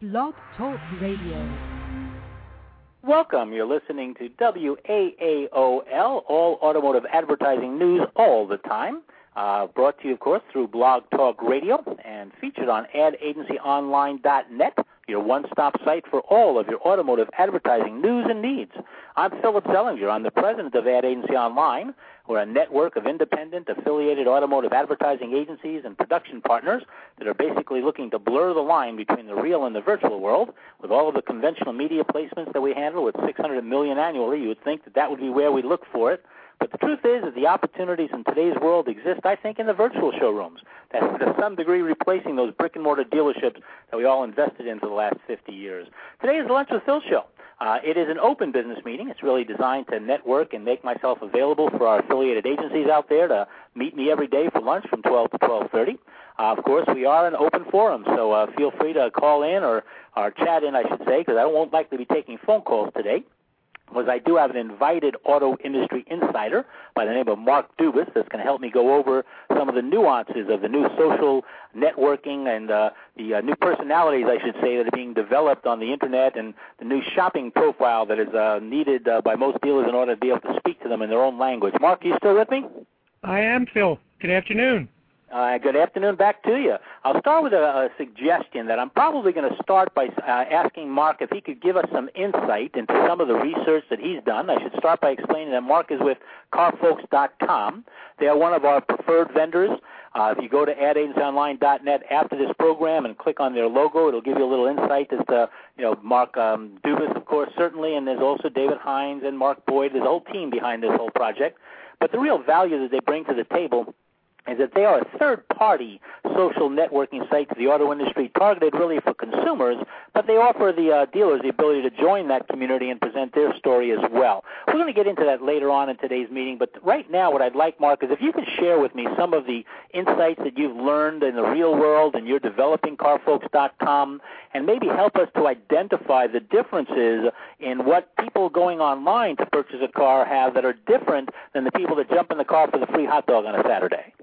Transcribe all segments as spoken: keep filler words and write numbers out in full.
Blog Talk Radio. Welcome. You're listening to W A A O L, all automotive advertising news all the time. Uh, brought to you, of course, through Blog Talk Radio and featured on ad agency online dot net, your one-stop site for all of your automotive advertising news and needs. I'm Philip Zellinger. I'm the president of Ad Agency Online. We're a network of independent, affiliated automotive advertising agencies and production partners that are basically looking to blur the line between the real and the virtual world. With all of the conventional media placements that we handle with six hundred million annually, you would think that that would be where we look for it. But the truth is that the opportunities in today's world exist, I think, in the virtual showrooms, that to some degree replacing those brick-and-mortar dealerships that we all invested in for the last fifty years. Today is the Lunch with Phil show. Uh, it is an open business meeting. It's really designed to network and make myself available for our affiliated agencies out there to meet me every day for lunch from twelve to twelve thirty. Uh, of course, we are an open forum, so uh, feel free to call in or, or chat in, I should say, because I won't likely be taking phone calls today. Was I do have an invited auto industry insider by the name of Mark Dubus that's going to help me go over some of the nuances of the new social networking and uh, the uh, new personalities, I should say, that are being developed on the Internet and the new shopping profile that is uh, needed uh, by most dealers in order to be able to speak to them in their own language. Mark, are you still with me? I am, Phil. Good afternoon. Uh, good afternoon back to you. I'll start with a, a suggestion that I'm probably going to start by uh, asking Mark if he could give us some insight into some of the research that he's done. I should start by explaining that Mark is with car folks dot com. They are one of our preferred vendors. Uh, if you go to ad agency online dot net after this program and click on their logo, it'll give you a little insight as to, you know, Mark um, Dubus, of course, certainly, and there's also David Hines and Mark Boyd. There's a whole team behind this whole project. But the real value that they bring to the table is that they are a third-party social networking site to the auto industry targeted really for consumers, but they offer the uh, dealers the ability to join that community and present their story as well. We're going to get into that later on in today's meeting, but right now what I'd like, Mark, is if you could share with me some of the insights that you've learned in the real world and you're developing car folks dot com, and maybe help us to identify the differences in what people going online to purchase a car have that are different than the people that jump in the car for the free hot dog on a Saturday.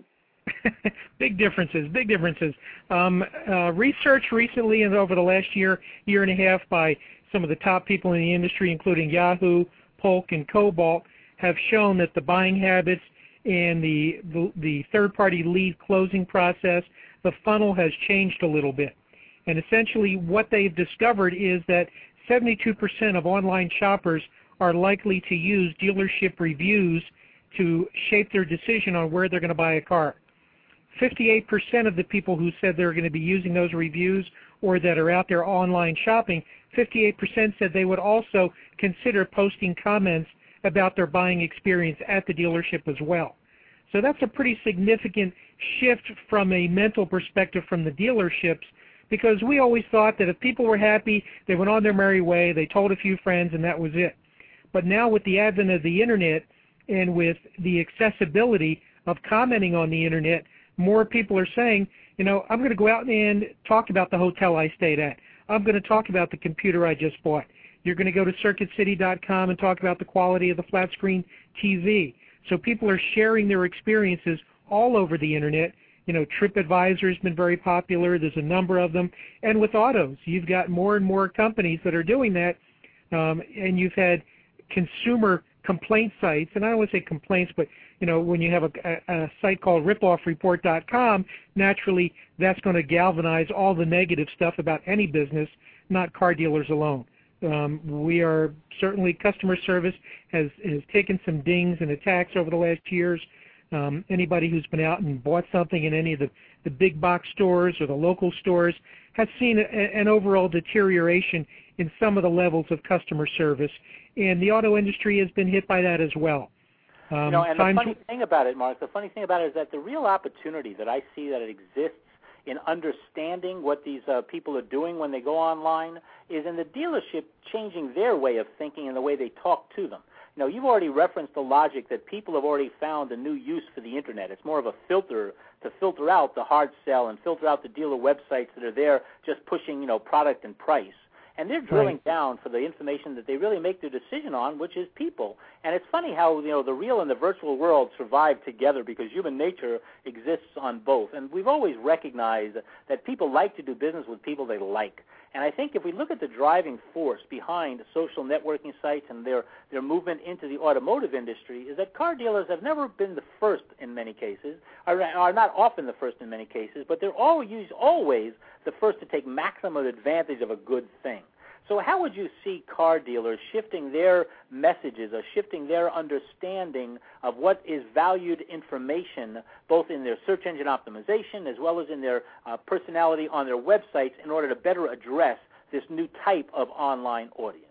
Big differences, big differences. Um, uh, research recently and over the last year, year and a half by some of the top people in the industry, including Yahoo, Polk, and Cobalt, have shown that the buying habits and the, the, the third-party lead closing process, the funnel has changed a little bit. And essentially what they've discovered is that seventy-two percent of online shoppers are likely to use dealership reviews to shape their decision on where they're going to buy a car. fifty-eight percent of the people who said they're going to be using those reviews or that are out there online shopping, fifty-eight percent said they would also consider posting comments about their buying experience at the dealership as well. So that's a pretty significant shift from a mental perspective from the dealerships, because we always thought that if people were happy, they went on their merry way, they told a few friends, and that was it. But now with the advent of the Internet and with the accessibility of commenting on the Internet, more people are saying, you know, I'm going to go out and talk about the hotel I stayed at. I'm going to talk about the computer I just bought. You're going to go to circuit city dot com and talk about the quality of the flat screen T V. So people are sharing their experiences all over the Internet. You know, TripAdvisor has been very popular. There's a number of them. And with autos, you've got more and more companies that are doing that. Um, and you've had consumer complaint sites, and I don't want to say complaints, but you know, when you have a, a, a site called rip off report dot com, naturally that's going to galvanize all the negative stuff about any business, not car dealers alone. Um, we are certainly, customer service has, has taken some dings and attacks over the last years. Um, anybody who's been out and bought something in any of the, the big box stores or the local stores has seen a, an overall deterioration in some of the levels of customer service, and the auto industry has been hit by that as well. Um, you know, and the funny thing about it, Mark, the funny thing about it is that the real opportunity that I see that it exists in understanding what these uh, people are doing when they go online is in the dealership changing their way of thinking and the way they talk to them. You know, you've already referenced the logic that people have already found a new use for the Internet. It's more of a filter to filter out the hard sell and filter out the dealer websites that are there just pushing, you know, product and price. and they're drilling right. down for the information that they really make their decision on, which is people. And it's funny how, you know, the real and the virtual world survive together because human nature exists on both. And we've always recognized that people like to do business with people they like. And I think if we look at the driving force behind social networking sites and their, their movement into the automotive industry is that car dealers have never been the first in many cases, are, are not often the first in many cases, but they're always, always the first to take maximum advantage of a good thing. So how would you see car dealers shifting their messages or shifting their understanding of what is valued information, both in their search engine optimization as well as in their uh, personality on their websites in order to better address this new type of online audience?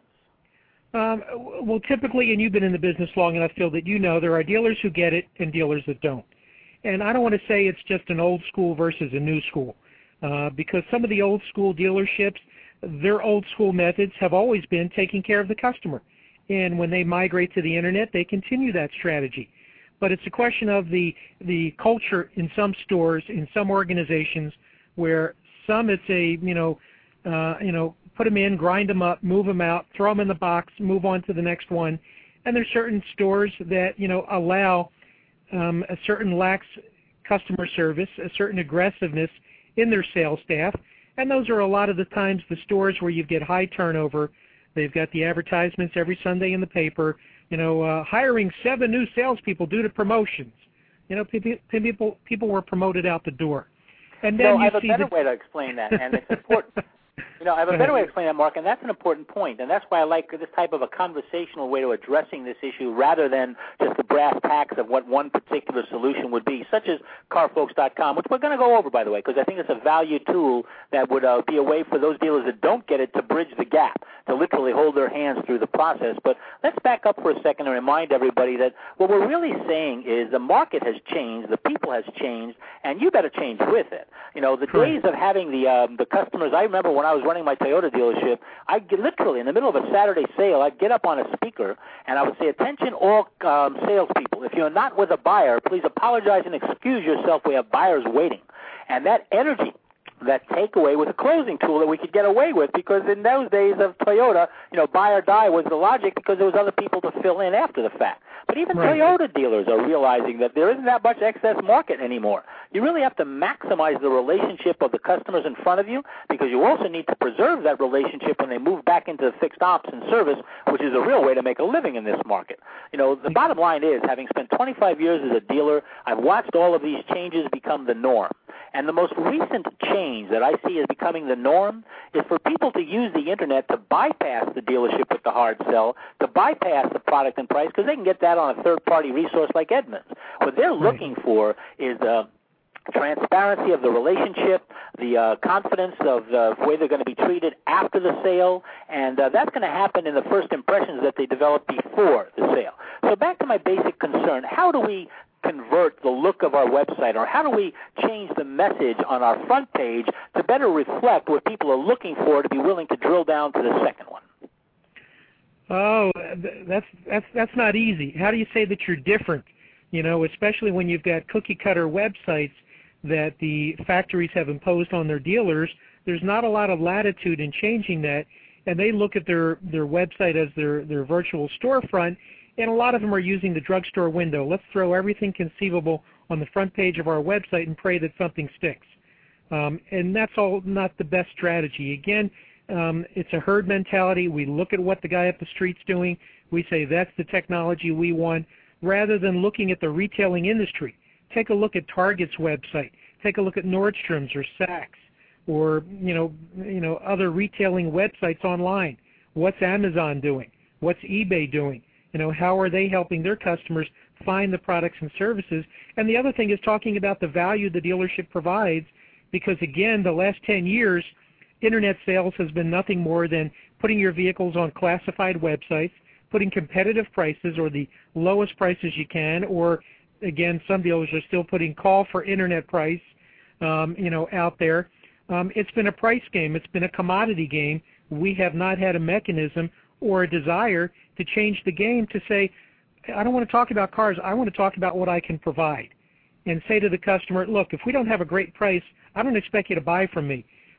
Um, well, typically, and you've been in the business long enough, Phil, that you know there are dealers who get it and dealers that don't. And I don't want to say it's just an old school versus a new school, uh, because some of the old school dealerships, their old school methods have always been taking care of the customer. And when they migrate to the Internet, they continue that strategy. But it's a question of the, the culture in some stores, in some organizations, where some it's a, you know, uh, you know, put them in, grind them up, move them out, throw them in the box, move on to the next one. And there's certain stores that, you know, allow um, a certain lax customer service, a certain aggressiveness in their sales staff. And those are a lot of the times the stores where you get high turnover. They've got the advertisements every Sunday in the paper, you know, uh, hiring seven new salespeople due to promotions. You know, people people people were promoted out the door. And then no, you I have a see better the... way to explain that, and it's important. You know, I have a better way to explain that, Mark, and that's an important point, and that's why I like this type of a conversational way to addressing this issue rather than just the brass tacks of what one particular solution would be, such as car folks dot com, which we're going to go over, by the way, because I think it's a value tool that would uh, be a way for those dealers that don't get it to bridge the gap, to literally hold their hands through the process. But let's back up for a second and remind everybody that what we're really saying is the market has changed, the people has changed, and you better change with it. You know, the Correct. days of having the um, the customers, I remember when I was running my Toyota dealership, I'd get literally in the middle of a Saturday sale, I'd get up on a speaker and I would say, attention all um, salespeople, if you're not with a buyer, please apologize and excuse yourself. We have buyers waiting. And that energy, that takeaway was a closing tool that we could get away with because in those days of Toyota, you know, buy or die was the logic because there was other people to fill in after the fact. But even right. Toyota dealers are realizing that there isn't that much excess market anymore. You really have to maximize the relationship of the customers in front of you because you also need to preserve that relationship when they move back into the fixed ops and service, which is a real way to make a living in this market. You know, the bottom line is, having spent twenty-five years as a dealer, I've watched all of these changes become the norm. And the most recent change that I see as becoming the norm is for people to use the Internet to bypass the dealership with the hard sell, to bypass the product and price, because they can get that on a third-party resource like Edmunds. What they're looking for is uh, transparency of the relationship, the uh, confidence of the way they're going to be treated after the sale, and uh, that's going to happen in the first impressions that they develop before the sale. So back to my basic concern, how do we convert the look of our website, or how do we change the message on our front page to better reflect what people are looking for to be willing to drill down to the second one? Oh, that's that's that's not easy. How do you say that you're different? You know, especially when you've got cookie-cutter websites that the factories have imposed on their dealers. There's not a lot of latitude in changing that, and they look at their their website as their their virtual storefront. And a lot of them are using the drugstore window. Let's throw everything conceivable on the front page of our website and pray that something sticks. Um, and that's all not the best strategy. Again, um, it's a herd mentality. We look at what the guy up the street's doing. We say that's the technology we want, rather than looking at the retailing industry. Take a look at Target's website. Take a look at Nordstrom's or Saks or you know, you know other retailing websites online. What's Amazon doing? What's eBay doing? You know, how are they helping their customers find the products and services? And the other thing is talking about the value the dealership provides, because, again, the last ten years, Internet sales has been nothing more than putting your vehicles on classified websites, putting competitive prices or the lowest prices you can, or, again, some dealers are still putting call for Internet price, um, you know, out there. Um, it's been a price game. It's been a commodity game. We have not had a mechanism or a desire to change the game to say, I don't want to talk about cars, I want to talk about what I can provide. And say to the customer, look, if we don't have a great price, I don't expect you to buy from me.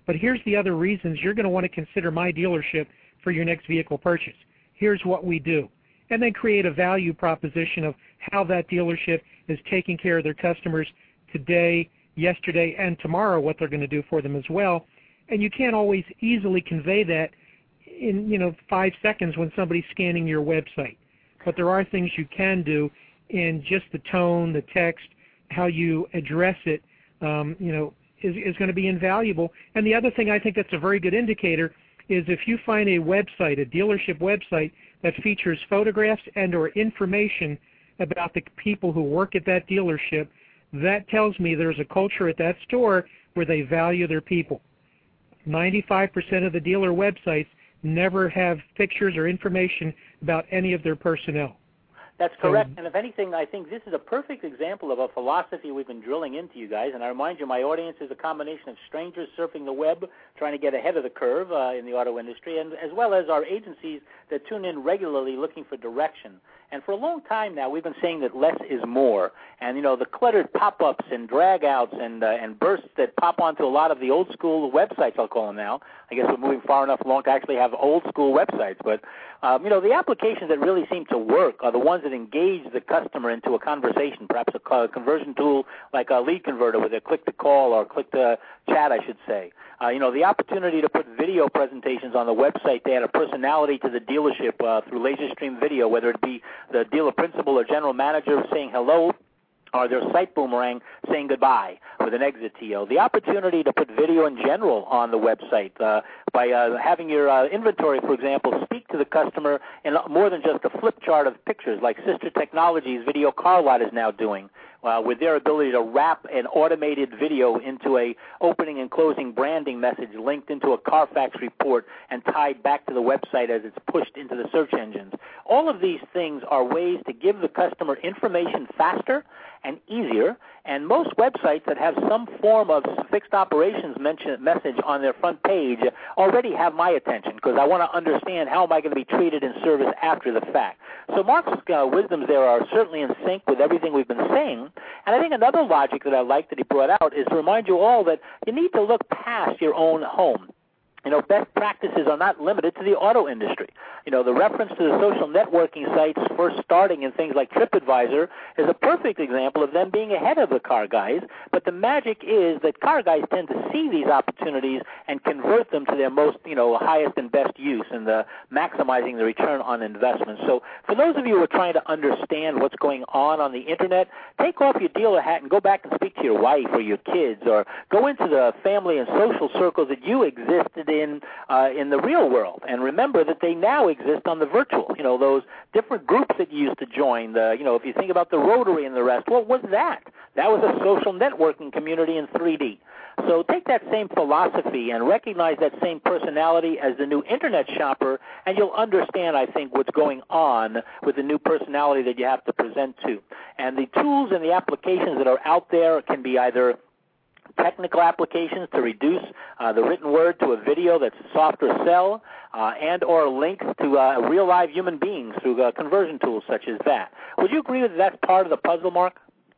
but here's the other reasons you're going to want to consider my dealership for your next vehicle purchase. Here's what we do. And then create a value proposition of how that dealership is taking care of their customers today, yesterday, and tomorrow, what they're going to do for them as well. And you can't always easily convey that in, you know, five seconds when somebody's scanning your website. But there are things you can do in just the tone, the text, how you address it, um, you know, is, is going to be invaluable. And the other thing I think that's a very good indicator is if you find a website, a dealership website, that features photographs and or information about the people who work at that dealership, that tells me there's a culture at that store where they value their people. ninety-five percent of the dealer websites never have pictures or information about any of their personnel. That's correct. And if anything, I think this is a perfect example of a philosophy we've been drilling into you guys. And I remind you, my audience is a combination of strangers surfing the web, trying to get ahead of the curve uh, in the auto industry, and as well as our agencies that tune in regularly looking for direction. And for a long time now, we've been saying that less is more. And, you know, the cluttered pop-ups and drag-outs and, uh, and bursts that pop onto a lot of the old-school websites, I'll call them now. I guess we're moving far enough along to actually have old-school websites. But, um, you know, the applications that really seem to work are the ones that engage the customer into a conversation, perhaps a conversion tool like a lead converter with a click-to-call or click-to-chat, I should say. Uh, you know, the opportunity to put video presentations on the website to add a personality to the dealership uh, through LaserStream Video, whether it be the dealer principal or general manager saying hello, or their site boomerang saying goodbye with an exit T O. The opportunity to put video in general on the website uh, by uh, having your uh, inventory, for example, speak to the customer in more than just a flip chart of pictures like Sister Technologies Video Car Lot is now doing. Uh, with their ability to wrap an automated video into a opening and closing branding message linked into a Carfax report and tied back to the website as it's pushed into the search engines. All of these things are ways to give the customer information faster and easier, and most websites that have some form of fixed operations mention, message on their front page already have my attention because I want to understand how am I going to be treated in service after the fact. So Mark's uh, wisdoms there are certainly in sync with everything we've been saying. And I think another logic that I like that he brought out is to remind you all that you need to look past your own home. You know, best practices are not limited to the auto industry. You know, the reference to the social networking sites first starting in things like TripAdvisor is a perfect example of them being ahead of the car guys. But the magic is that car guys tend to see these opportunities and convert them to their most, you know, highest and best use and the maximizing the return on investment. So for those of you who are trying to understand what's going on on the Internet, take off your dealer hat and go back and speak to your wife or your kids, or go into the family and social circles that you existed in uh, in the real world, and remember that they now exist on the virtual. You know, those different groups that you used to join. The, you know, if you think about the Rotary and the rest, what was that? That was a social networking community in three D. So take that same philosophy and recognize that same personality as the new Internet shopper, and you'll understand, I think, what's going on with the new personality that you have to present to. And the tools and the applications that are out there can be either technical applications to reduce uh, the written word to a video that's a softer sell, uh, and or links to uh, real live human beings through uh, conversion tools such as that. Would you agree that that's part of the puzzle, Mark?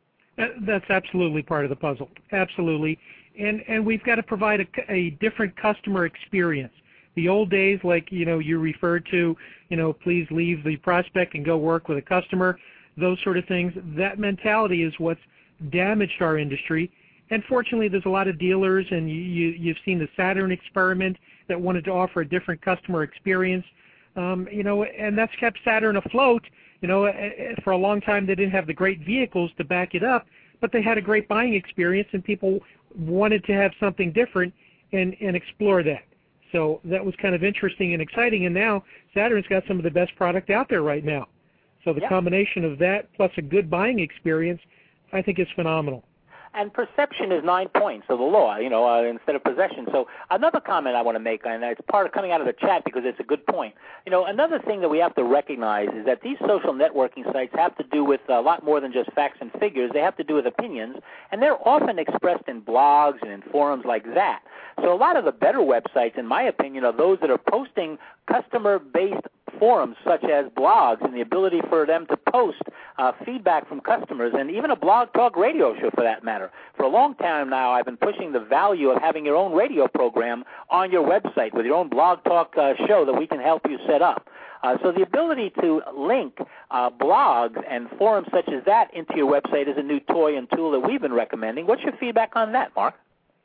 That's absolutely part of the puzzle, absolutely. And and we've got to provide a, a different customer experience. The old days, like, you know, you referred to, you know, please leave the prospect and go work with a customer, those sort of things, that mentality is what's damaged our industry. And fortunately, there's a lot of dealers, and you, you, you've seen the Saturn experiment that wanted to offer a different customer experience, um, you know, and that's kept Saturn afloat. You know, for a long time, they didn't have the great vehicles to back it up, but they had a great buying experience, and people wanted to have something different and, and explore that. So that was kind of interesting and exciting, and now Saturn's got some of the best product out there right now. So the yep. combination of that plus a good buying experience, I think, is phenomenal. And perception is nine points of the law, you know, uh, instead of possession. So another comment I want to make, and it's part of coming out of the chat because it's a good point. You know, another thing that we have to recognize is that these social networking sites have to do with a lot more than just facts and figures. They have to do with opinions, and they're often expressed in blogs and in forums like that. So a lot of the better websites, in my opinion, are those that are posting customer-based forums such as blogs and the ability for them to post uh, feedback from customers, and even a blog talk radio show for that matter. For a long time now, I've been pushing the value of having your own radio program on your website with your own blog talk uh, show that we can help you set up. Uh, so the ability to link uh, blogs and forums such as that into your website is a new toy and tool that we've been recommending. What's your feedback on that, Mark?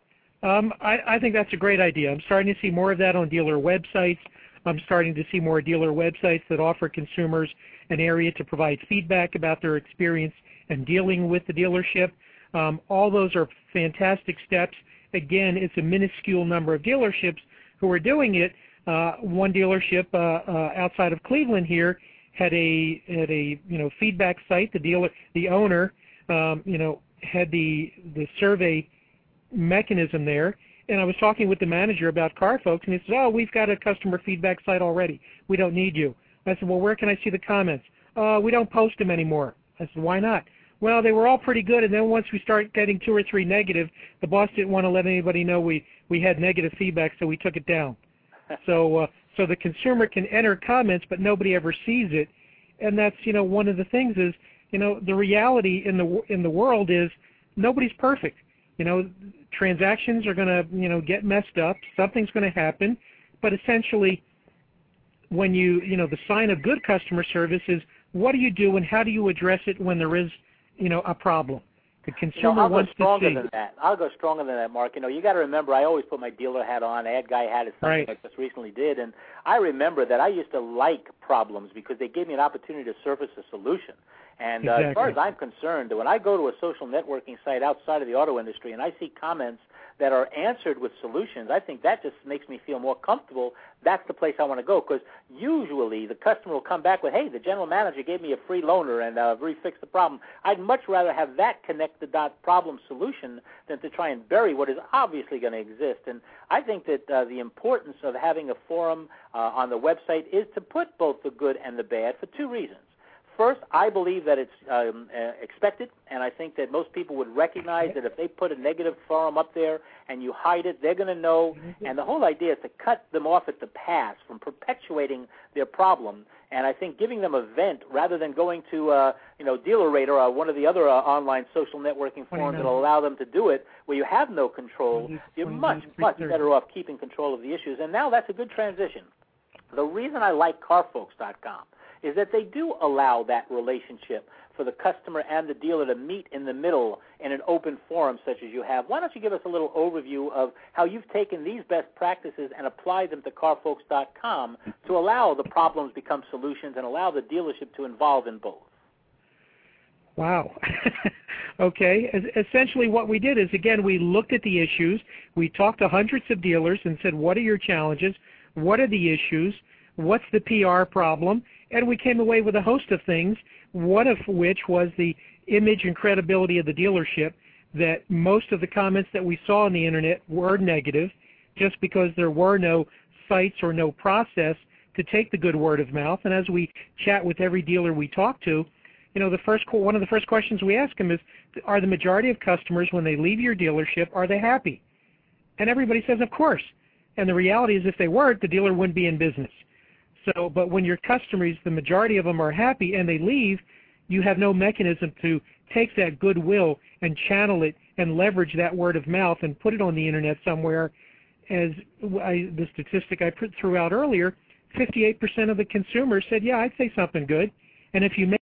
Um, I, I think that's a great idea. I'm starting to see more of that on dealer websites. I'm starting to see more dealer websites that offer consumers an area to provide feedback about their experience and dealing with the dealership. Um, all those are fantastic steps. Again, it's a minuscule number of dealerships who are doing it. Uh, one dealership uh, uh, outside of Cleveland here had a had a you know feedback site. The dealer, the owner, um, you know, had the the survey mechanism there. And I was talking with the manager about Car Folks, and he said, "Oh, we've got a customer feedback site already. We don't need you." I said, "Well, where can I see the comments?" "Uh, we don't post them anymore." I said, "Why not?" "Well, they were all pretty good, and then once we start getting two or three negative, the boss didn't want to let anybody know we we had negative feedback, so we took it down." So, uh, so the consumer can enter comments, but nobody ever sees it, and that's you know one of the things is you know the reality in the in the world is nobody's perfect. You know, transactions are going to you know get messed up. Something's going to happen, but essentially, when you you know the sign of good customer service is what do you do and how do you address it when there is you know a problem. The consumer you know, I'll wants go stronger to see. than that. I'll go stronger than that, Mark. You know, you got to remember, I always put my dealer hat on. Ad Guy hat is something Right. I just recently did, and I remember that I used to like problems because they gave me an opportunity to surface a solution. And uh, Exactly. as far as I'm concerned, when I go to a social networking site outside of the auto industry and I see comments that are answered with solutions, I think that just makes me feel more comfortable. That's the place I want to go because usually the customer will come back with, hey, the general manager gave me a free loaner and uh, refixed the problem. I'd much rather have that connect the dot problem solution than to try and bury what is obviously going to exist. And I think that uh, the importance of having a forum uh, on the website is to put both the good and the bad for two reasons. First, I believe that it's um, uh, expected, and I think that most people would recognize that if they put a negative forum up there and you hide it, they're going to know. And the whole idea is to cut them off at the pass from perpetuating their problem. And I think giving them a vent rather than going to, uh, you know, DealerRater or one of the other uh, online social networking forums that will allow them to do it, where you have no control, you're much, much better off keeping control of the issues. And now that's a good transition. The reason I like car folks dot com is that they do allow that relationship for the customer and the dealer to meet in the middle in an open forum such as you have. Why don't you give us a little overview of how you've taken these best practices and applied them to car folks dot com to allow the problems become solutions and allow the dealership to involve in both? Wow. Okay. Es- essentially what we did is, again, we looked at the issues. We talked to hundreds of dealers and said, what are your challenges? What are the issues? What's the P R problem? And we came away with a host of things, one of which was the image and credibility of the dealership, that most of the comments that we saw on the Internet were negative just because there were no sites or no process to take the good word of mouth. And as we chat with every dealer we talk to, you know, the first one of the first questions we ask them is, are the majority of customers, when they leave your dealership, are they happy? And everybody says, of course. And the reality is if they weren't, the dealer wouldn't be in business. So, but when your customers, the majority of them are happy and they leave, you have no mechanism to take that goodwill and channel it and leverage that word of mouth and put it on the Internet somewhere. As I, the statistic I put threw out earlier, fifty-eight percent of the consumers said, yeah, I'd say something good. And if you make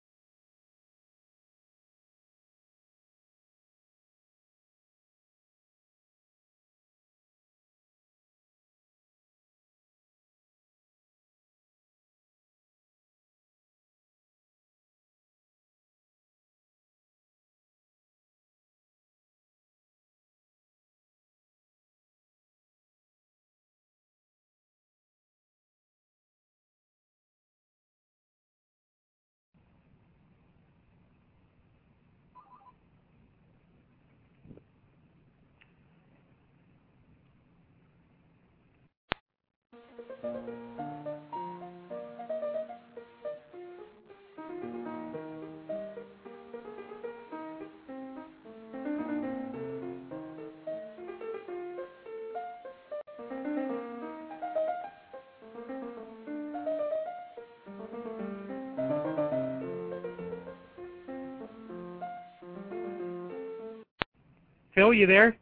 Phil, you there?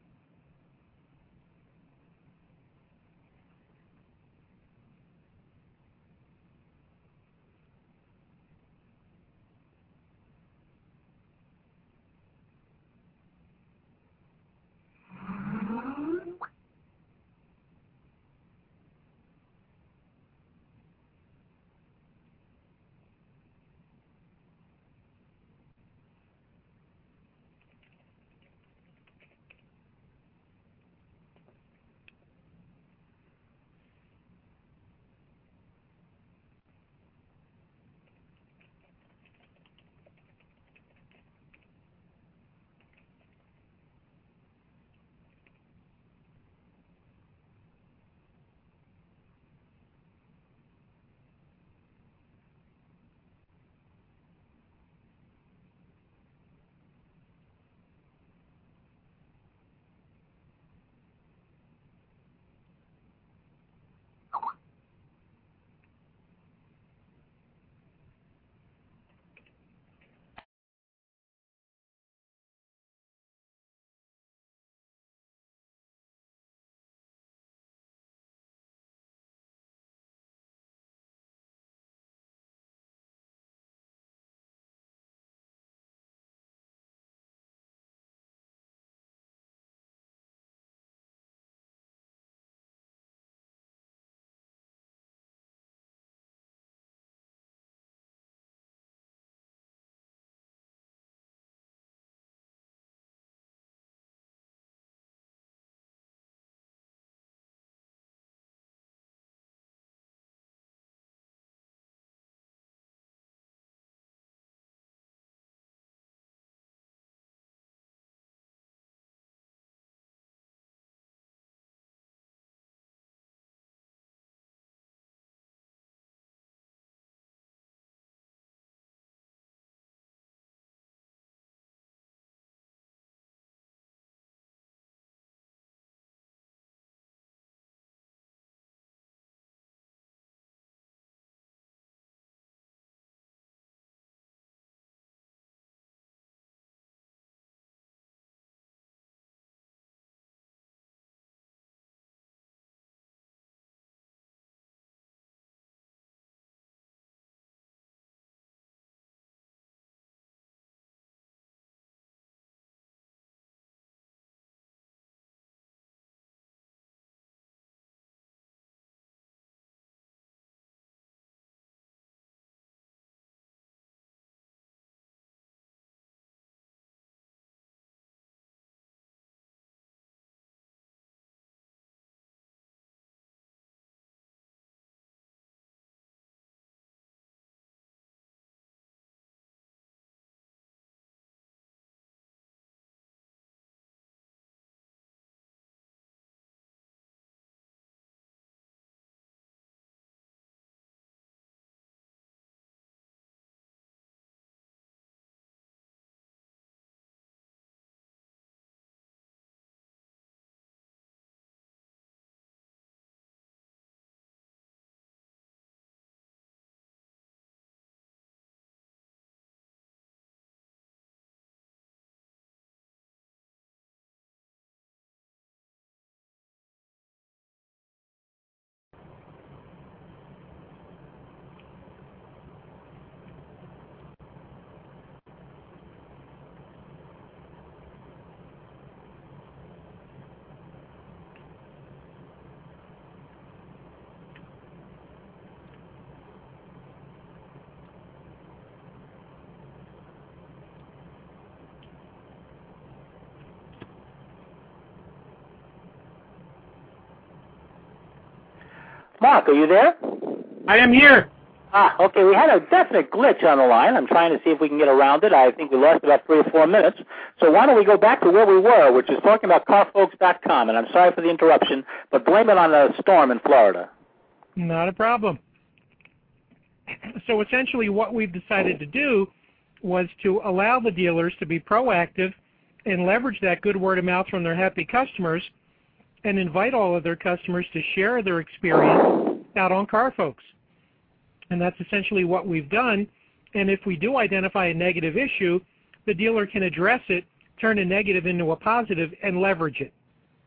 Mark, are you there? I am here. Ah, okay. We had a definite glitch on the line. I'm trying to see if we can get around it. I think we lost about three or four minutes. So why don't we go back to where we were, which is talking about car folks dot com. And I'm sorry for the interruption, but blame it on the storm in Florida. Not a problem. So essentially what we've decided to do was to allow the dealers to be proactive and leverage that good word of mouth from their happy customers and invite all of their customers to share their experience out on CarFolks. And that's essentially what we've done. And if we do identify a negative issue, the dealer can address it turn a negative into a positive and leverage it.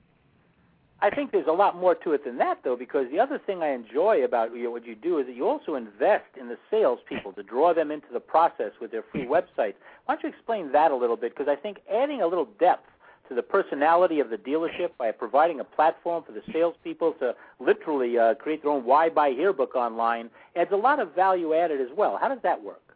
I think there's a lot more to it than that, though, because the other thing I enjoy about you know, what you do is that you also invest in the salespeople to draw them into the process with their free websites. Why don't you explain that a little bit? Because I think adding a little depth to the personality of the dealership by providing a platform for the salespeople to literally uh, create their own Why Buy Here book online adds a lot of value added as well. How does that work?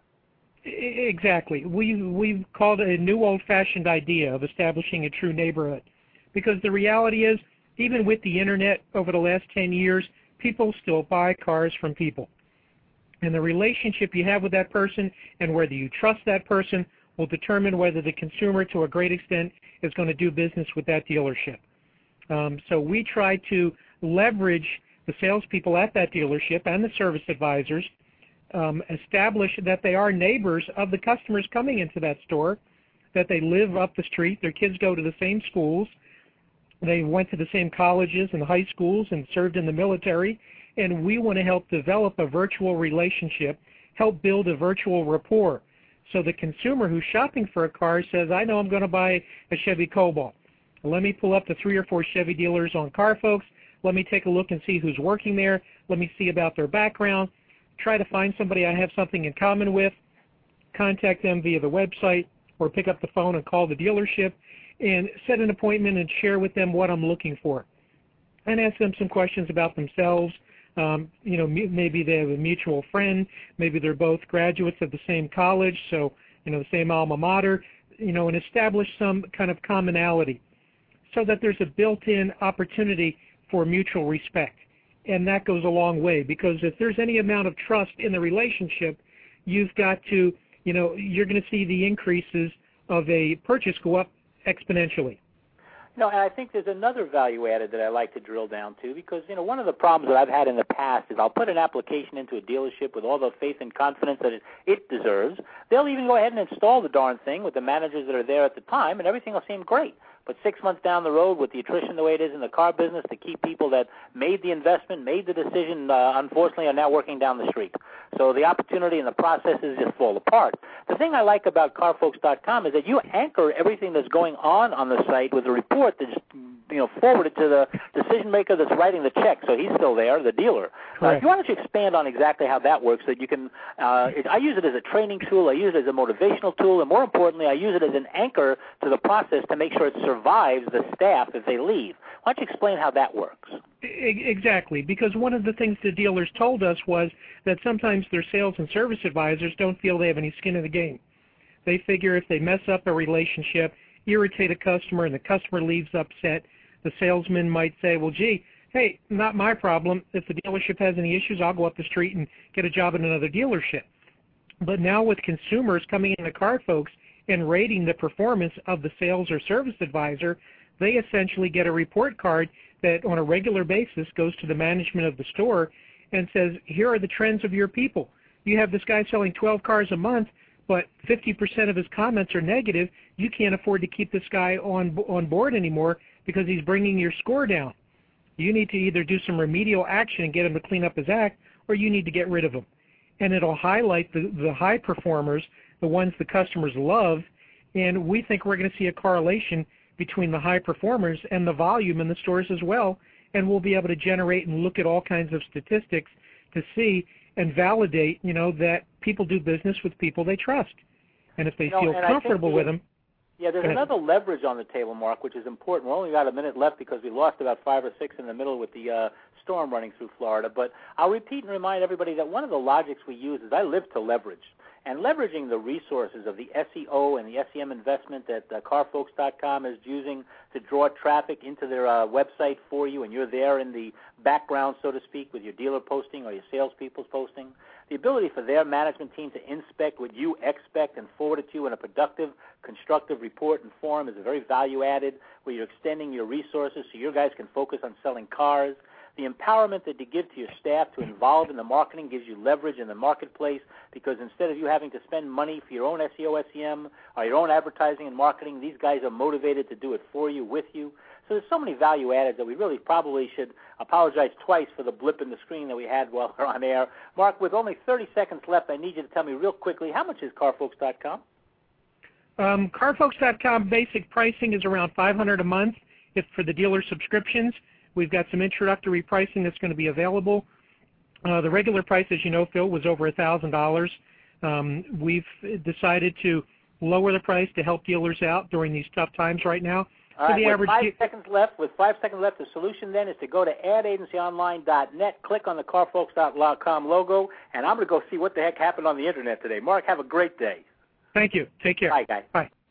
Exactly. We, we've called it a new old-fashioned idea of establishing a true neighborhood, because the reality is, even with the Internet over the last ten years, people still buy cars from people. And the relationship you have with that person and whether you trust that person will determine whether the consumer, to a great extent, is going to do business with that dealership. Um, so we try to leverage the salespeople at that dealership and the service advisors, um, establish that they are neighbors of the customers coming into that store, that they live up the street, their kids go to the same schools, they went to the same colleges and high schools and served in the military, and we want to help develop a virtual relationship, help build a virtual rapport. So the consumer who's shopping for a car says, I know I'm going to buy a Chevy Cobalt. Let me pull up the three or four Chevy dealers on CarFolks. Let me take a look and see who's working there. Let me see about their background. Try to find somebody I have something in common with. Contact them via the website or pick up the phone and call the dealership and set an appointment and share with them what I'm looking for. And ask them some questions about themselves. Um, you know, maybe they have a mutual friend. Maybe they're both graduates of the same college, so, you know, the same alma mater, you know, and establish some kind of commonality so that there's a built-in opportunity for mutual respect. And that goes a long way, because if there's any amount of trust in the relationship, you've got to, you know, you're going to see the increases of a purchase go up exponentially. No, and I think there's another value added that I like to drill down to, because, you know, one of the problems that I've had in the past is I'll put an application into a dealership with all the faith and confidence that it, it deserves. They'll even go ahead and install the darn thing with the managers that are there at the time, and everything will seem great. But six months down the road, with the attrition the way it is in the car business, the key people that made the investment, made the decision, uh, unfortunately, are now working down the street. So the opportunity and the processes just fall apart. The thing I like about car folks dot com is that you anchor everything that's going on on the site with a report that's, you know, forwarded to the decision maker that's writing the check. So he's still there, the dealer. Uh, if you wanted to expand on exactly how that works, that you can, uh, it, I use it as a training tool, I use it as a motivational tool, and more importantly, I use it as an anchor to the process to make sure it survives the staff if they leave. Why don't you explain how that works? Exactly, because one of the things the dealers told us was that sometimes their sales and service advisors don't feel they have any skin in the game. They figure if they mess up a relationship, irritate a customer, and the customer leaves upset, the salesman might say, well, gee, hey, not my problem. If the dealership has any issues, I'll go up the street and get a job at another dealership. But now with consumers coming into CarFolks and rating the performance of the sales or service advisor, they essentially get a report card that on a regular basis goes to the management of the store and says, here are the trends of your people. You have this guy selling twelve cars a month, but fifty percent of his comments are negative. You can't afford to keep this guy on on board anymore because he's bringing your score down. You need to either do some remedial action and get him to clean up his act, or you need to get rid of him. And it'll highlight the, the high performers, the ones the customers love, and we think we're going to see a correlation between the high performers and the volume in the stores as well, and we'll be able to generate and look at all kinds of statistics to see and validate, you know, that people do business with people they trust. And if they you know, feel comfortable with them. Yeah, there's another leverage on the table, Mark, which is important. We only got a minute left because we lost about five or six in the middle with the uh, storm running through Florida. But I'll repeat and remind everybody that one of the logics we use is I live to leverage. And leveraging the resources of the S E O and the S E M investment that uh, car folks dot com is using to draw traffic into their uh, website for you, and you're there in the background, so to speak, with your dealer posting or your salespeople's posting. The ability for their management team to inspect what you expect and forward it to you in a productive, constructive report and form is a very value-added, where you're extending your resources so your guys can focus on selling cars. The empowerment that you give to your staff to involve in the marketing gives you leverage in the marketplace, because instead of you having to spend money for your own S E O, S E M, or your own advertising and marketing, these guys are motivated to do it for you, with you. So there's so many value added that we really probably should apologize twice for the blip in the screen that we had while we're on air. Mark, with only thirty seconds left, I need you to tell me real quickly, how much is car folks dot com? Um, Carfolks dot com basic pricing is around five hundred dollars a month if for the dealer subscriptions. We've got some introductory pricing that's going to be available. Uh, the regular price, as you know, Phil, was over one thousand dollars. Um, we've decided to lower the price to help dealers out during these tough times right now. All right, with five seconds left, with five seconds left, the solution then is to go to ad agency online dot net, click on the Carfolks dot com logo, and I'm going to go see what the heck happened on the Internet today. Mark, have a great day. Thank you. Take care. Bye, guys. Bye.